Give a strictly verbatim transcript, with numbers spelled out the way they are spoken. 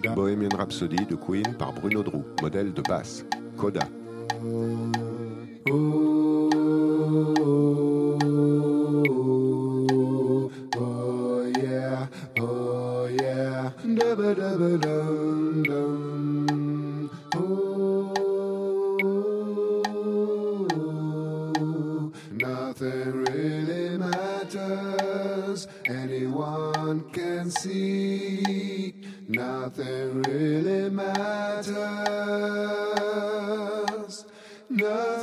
Bohemian Rhapsody de Queen par Bruno Drew, modèle de basse, Coda. Nothing really matters, anyone can see. Nothing really matters. Nothing